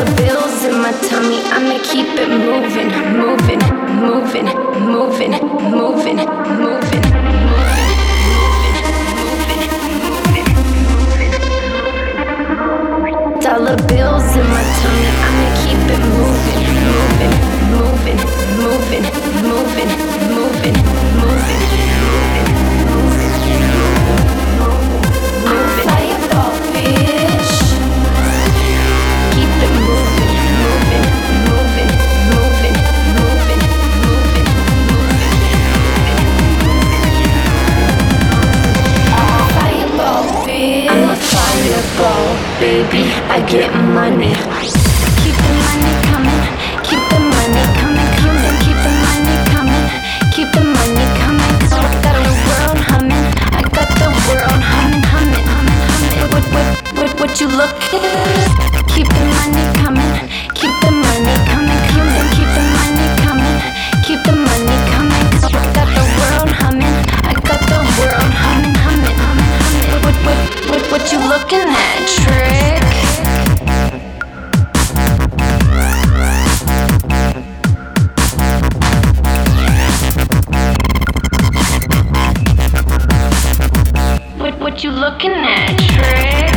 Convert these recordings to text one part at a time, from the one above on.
Dollar bills in my tummy, I'ma keep it moving, moving, moving, moving, moving, moving. Dollar bills in my tummy, I'ma keep it moving, moving, moving, moving, moving, moving, moving, moving. Fireball, bitch. Keep it moving, moving, moving, moving, moving, moving, moving. Fireball, bitch. I'm a fireball, baby. I get money. Keep the money coming. Keep the money coming, coming. Keep the money coming. Keep the money coming. Got the world humming. I got the world humming, humming, humming, humming. What you looking at? Keep the money coming. Keep the money coming, coming. Keep the money coming. Keep the money coming. Got the world humming. I got the world humming, humming, humming. What you looking at, trick? What you looking at, trick?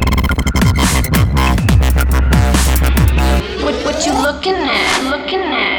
What you looking at, looking at?